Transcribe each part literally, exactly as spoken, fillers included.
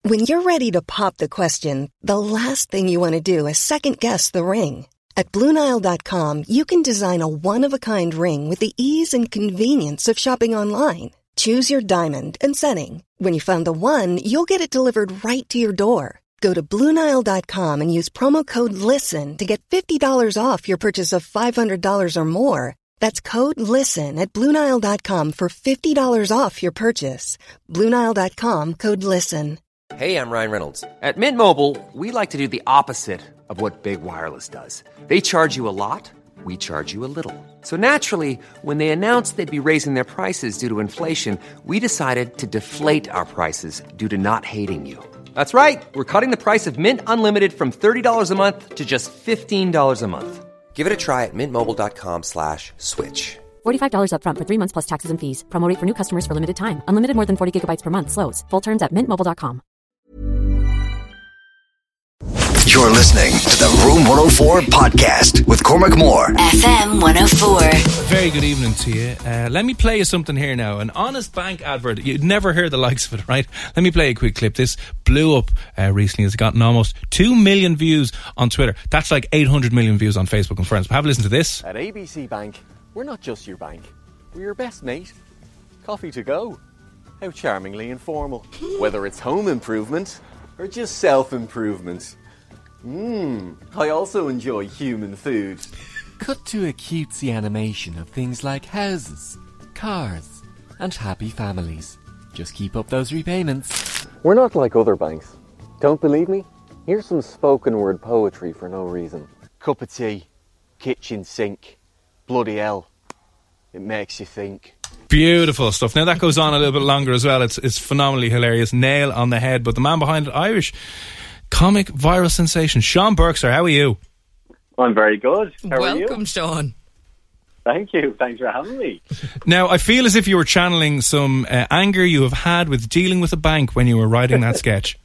When you're ready to pop the question, the last thing you want to do is second-guess the ring. At Blue Nile dot com, you can design a one-of-a-kind ring with the ease and convenience of shopping online. Choose your diamond and setting. When you find the one, you'll get it delivered right to your door. Go to Blue Nile dot com and use promo code LISTEN to get fifty dollars off your purchase of five hundred dollars or more. That's code LISTEN at Blue Nile dot com for fifty dollars off your purchase. Blue Nile dot com, code LISTEN. Hey, I'm Ryan Reynolds. At Mint Mobile, we like to do the opposite of what Big Wireless does. They charge you a lot, we charge you a little. So naturally, when they announced they'd be raising their prices due to inflation, we decided to deflate our prices due to not hating you. That's right. We're cutting the price of Mint Unlimited from thirty dollars a month to just fifteen dollars a month. Give it a try at mintmobile.com slash switch. forty-five dollars up front for three months plus taxes and fees. Promo rate for new customers for limited time. Unlimited more than forty gigabytes per month. Slows full terms at mint mobile dot com. You're listening to the Room one oh four podcast with Cormac Moore. F M one oh four. Very good evening to you. Uh, let me play you something here now. An Honest Bank advert. You'd never hear the likes of it, right? Let me play a quick clip. This blew up uh, recently. It's gotten almost two million views on Twitter. That's like eight hundred million views on Facebook and friends. But have a listen to this. At A B C Bank, we're not just your bank. We're your best mate. Coffee to go. How charmingly informal. Whether it's home improvement or just self-improvement. Mmm, I also enjoy human food. Cut to a cutesy animation of things like houses, cars, and happy families. Just keep up those repayments. We're not like other banks. Don't believe me? Here's some spoken word poetry for no reason. Cup of tea, kitchen sink, bloody hell. It makes you think. Beautiful stuff. Now that goes on a little bit longer as well. It's it's phenomenally hilarious. Nail on the head. But the man behind it, Irish comic viral sensation, Sean Berkser. How are you? I'm very good. How Welcome, are you? Welcome, Sean. Thank you. Thanks for having me. Now, I feel as if you were channeling some uh, anger you have had with dealing with a bank when you were writing that sketch.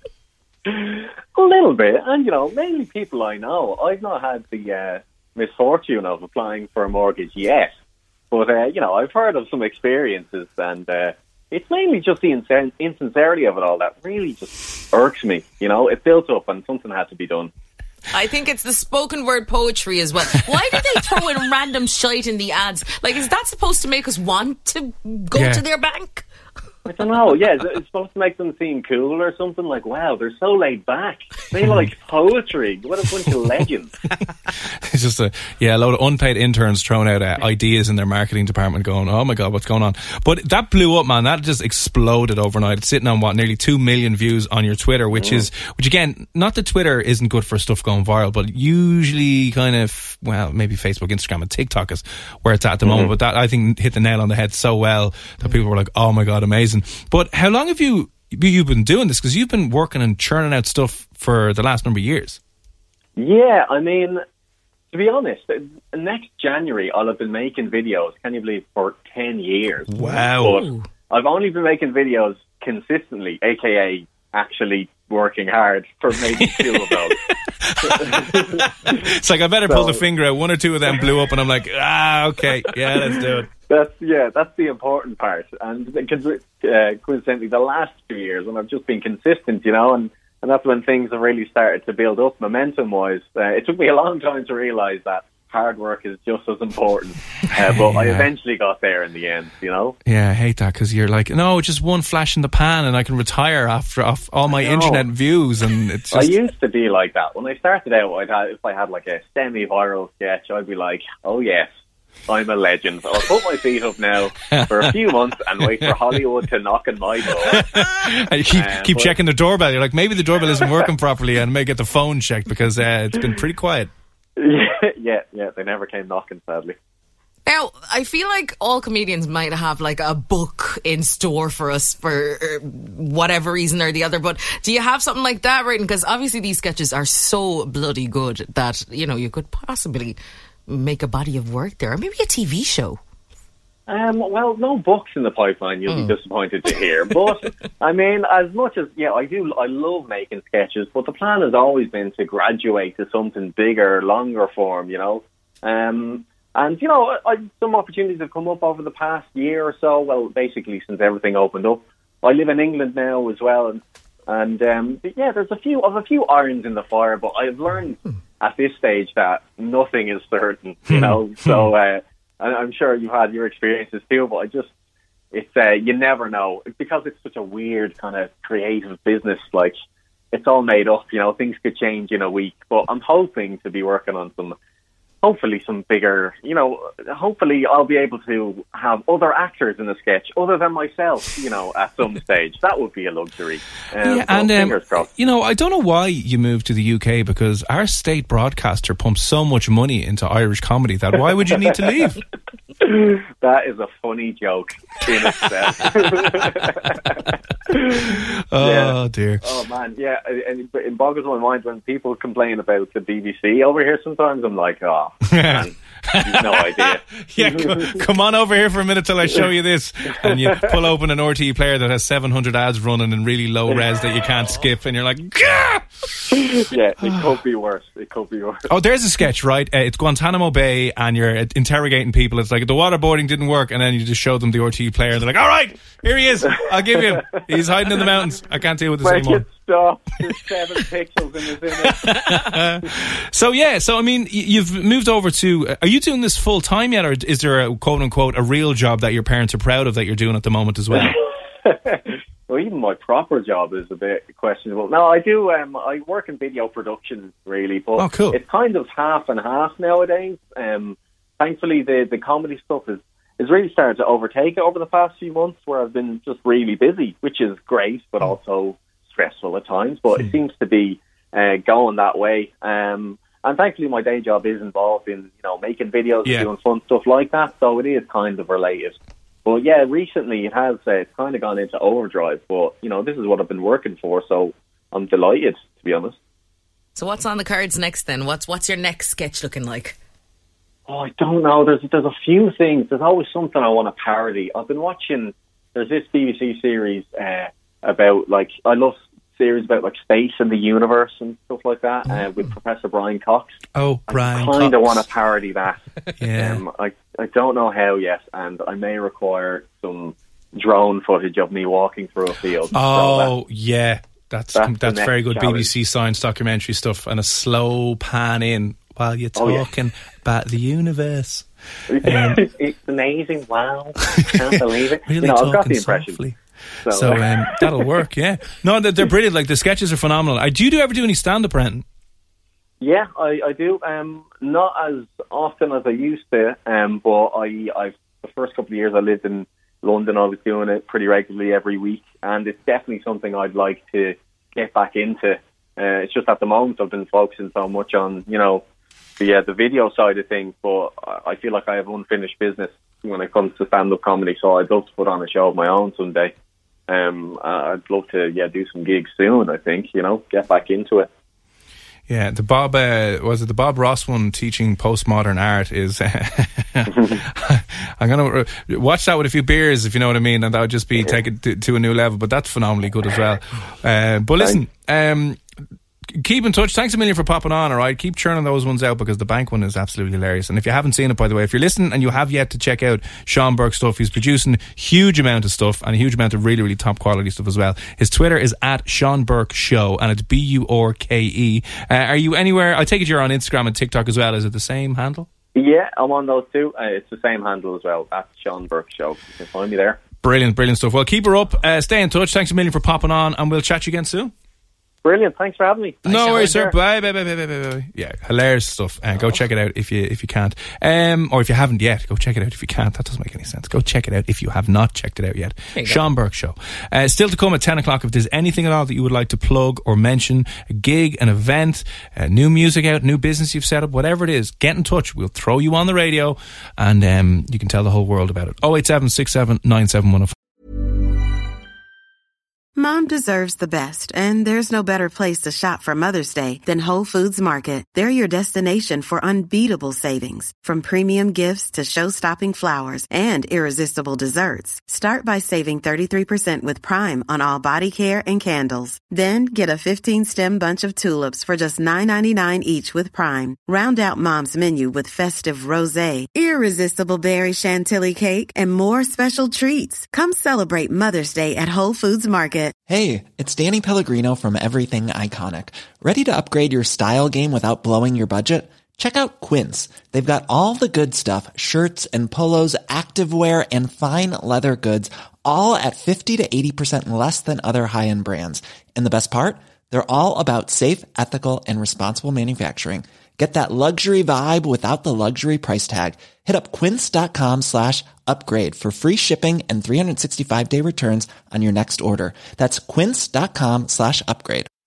A little bit. And, you know, mainly people I know. I've not had the uh, misfortune of applying for a mortgage yet. But, uh, you know, I've heard of some experiences and uh, it's mainly just the insin- insincerity of it all that really just irks me. You know, it built up and something had to be done. I think it's the spoken word poetry as well. Why do they throw in random shite in the ads? Like, is that supposed to make us want to go Yeah. to their bank? I don't know. Yeah, it's, it's supposed to make them seem cool or something. Like, wow, they're so laid back. They like poetry. What a bunch of legends. It's just a yeah, a load of unpaid interns throwing out uh, ideas in their marketing department going, oh my God, what's going on? But that blew up, man. That just exploded overnight. It's sitting on, what, nearly two million views on your Twitter, which mm. is, which again, not that Twitter isn't good for stuff going viral, but usually kind of, well, maybe Facebook, Instagram and TikTok is where it's at at the mm-hmm. moment. But that, I think, hit the nail on the head so well that people were like, oh my God, amazing. But how long have you you've been doing this? Because you've been working and churning out stuff for the last number of years. Yeah, I mean, to be honest, next January I'll have been making videos, can you believe, for ten years. Wow. But I've only been making videos consistently, aka actually working hard, for maybe two of those. It's like, I better so, pull the finger out. One or two of them blew up and I'm like, ah, okay, yeah, let's do it. That's yeah, that's the important part. And uh, coincidentally, the last two years, when I've just been consistent, you know, and, and that's when things have really started to build up momentum-wise. Uh, it took me a long time to realise that hard work is just as important. Uh, but yeah. I eventually got there in the end, you know? Yeah, I hate that, because you're like, no, just one flash in the pan and I can retire after off all my internet views. And it's just... I used to be like that. When I started out, I'd have, if I had like a semi-viral sketch, I'd be like, oh yes, I'm a legend. I'll put my feet up now for a few months and wait for Hollywood to knock on my door. And you keep, um, keep but, checking the doorbell. You're like, maybe the doorbell isn't working properly and may get the phone checked because uh, it's been pretty quiet. Yeah, yeah, yeah. They never came knocking, sadly. Now, I feel like all comedians might have like a book in store for us for whatever reason or the other, but do you have something like that written? Because obviously these sketches are so bloody good that, you know, you could possibly make a body of work there, or maybe a T V show. Um, well, no books in the pipeline, you'll mm. be disappointed to hear. But, I mean, as much as, yeah, I do, I love making sketches, but the plan has always been to graduate to something bigger, longer form, you know. Um, and, you know, I, some opportunities have come up over the past year or so, well, basically since everything opened up. I live in England now as well, and And um, yeah, there's a few of a few irons in the fire, but I've learned at this stage that nothing is certain, you know. So uh, and I'm sure you've had your experiences too, but I just it's uh, you never know because it's such a weird kind of creative business. Like it's all made up, you know. Things could change in a week, but I'm hoping to be working on some. Hopefully some bigger, you know, hopefully I'll be able to have other actors in the sketch other than myself, you know, at some stage. That would be a luxury. Um, yeah, and, fingers um, crossed. you know, I don't know why you moved to the U K because our state broadcaster pumps so much money into Irish comedy that why would you need to leave? That is a funny joke in itself. Oh, yeah. dear. Oh, man, yeah. And it boggles my mind when people complain about the B B C over here sometimes. I'm like, oh, man, you've no idea. Yeah, come, come on over here for a minute till I show you this. And you pull open an R T E player that has seven hundred ads running in really low res that you can't skip, and you're like, gah! Yeah, it could be worse. It could be worse. Oh, there's a sketch, right? Uh, it's Guantanamo Bay, and you're uh, interrogating people. It's like the waterboarding didn't work, and then you just show them the R T E player. They're like, all right, here he is. I'll give you him. He's hiding in the mountains. I can't deal with this Make anymore. it stop. There's seven pixels in his image. So, yeah, so, I mean, y- you've moved over to... Uh, are you doing this full time yet, or is there a quote-unquote a real job that your parents are proud of that you're doing at the moment as well? Well, even my proper job is a bit questionable. No, I do. Um, I work in video production, really, but Oh, cool. it's kind of half and half nowadays. Um, thankfully, the the comedy stuff is is really starting to overtake it over the past few months, where I've been just really busy, which is great, but also stressful at times. But it seems to be uh, going that way. Um, and thankfully, my day job is involved in you know making videos Yeah. and doing fun stuff like that, so it is kind of related. But yeah, recently it has uh, it's kind of gone into overdrive. But you know, this is what I've been working for, so I'm delighted, to be honest. So what's on the cards next then? What's what's your next sketch looking like? Oh, I don't know. There's there's a few things. There's always something I want to parody. I've been watching. There's this B B C series uh, about like I love series about like space and the universe and stuff like that uh, with Professor Brian Cox. Oh, Brian I kind of Cox. want to parody that. Yeah. Um, I I don't know how yet, and I may require some drone footage of me walking through a field. Oh, yeah. That's that's that's, the very next good B B challenge. C science documentary stuff, and a slow pan in while you're Oh, yeah. talking about the universe. So that- it's amazing! Wow, can't believe it. Really you know, I've got talking the impression. softly. So, So um, that'll work, yeah. No, they're, they're brilliant. Like the sketches are phenomenal. I do you do ever do any stand up, Brenton? yeah, I, I do. Um, not as often as I used to, um, but I, I've the first couple of years I lived in London, I was doing it pretty regularly every week, and it's definitely something I'd like to get back into. Uh, it's just at the moment I've been focusing so much on, you know, the uh, the video side of things, but I I feel like I have unfinished business when it comes to stand-up comedy, so I'd love to put on a show of my own someday. Um, I'd love to, yeah, do some gigs soon, I think, you know, get back into it. Yeah, the Bob uh, was it the Bob Ross one teaching postmodern art is. I'm gonna watch that with a few beers, if you know what I mean, and that would just be take it to, to a new level. But that's phenomenally good as well. Uh, but listen, um, keep in touch. Thanks a million for popping on. All right, keep churning those ones out because the bank one is absolutely hilarious. And if you haven't seen it, by the way, if you're listening and you have yet to check out Sean Burke's stuff, he's producing huge amount of stuff and a huge amount of really, really top quality stuff as well. His Twitter is at Sean Burke Show, and it's B U R K E. Uh, are you anywhere? I take it you're on Instagram and TikTok as well. Is it the same handle? Yeah, I'm on those too. Uh, it's the same handle as well, at Sean Burke Show. You can find me there. Brilliant, brilliant stuff. Well, keep her up. Uh, stay in touch. Thanks a million for popping on, and we'll chat you again soon. Brilliant. Thanks for having me. No Sean. worries, sir. Bye, bye, bye, bye, bye, bye. Yeah, hilarious stuff. Uh, go check it out if you if you can't, um, or if you haven't yet. Go check it out if you can't. That doesn't make any sense. Go check it out if you have not checked it out yet. Sean Burke Show. Uh, still to come at ten o'clock. If there's anything at all that you would like to plug or mention, a gig, an event, uh, new music out, new business you've set up, whatever it is, get in touch. We'll throw you on the radio, and um, you can tell the whole world about it. oh eight seven six seven nine seven one oh five. Mom deserves the best, and there's no better place to shop for Mother's Day than Whole Foods Market. They're your destination for unbeatable savings, from premium gifts to show-stopping flowers and irresistible desserts. Start by saving thirty-three percent with Prime on all body care and candles. Then get a fifteen-stem bunch of tulips for just nine ninety-nine each with Prime. Round out Mom's menu with festive rosé, irresistible berry chantilly cake, and more special treats. Come celebrate Mother's Day at Whole Foods Market. Market. Hey, it's Danny Pellegrino from Everything Iconic. Ready to upgrade your style game without blowing your budget? Check out Quince. They've got all the good stuff, shirts and polos, activewear, and fine leather goods, all at fifty to eighty percent less than other high-end brands. And the best part? They're all about safe, ethical, and responsible manufacturing. Get that luxury vibe without the luxury price tag. Hit up quince.com slash upgrade for free shipping and three sixty-five day returns on your next order. That's quince.com slash upgrade.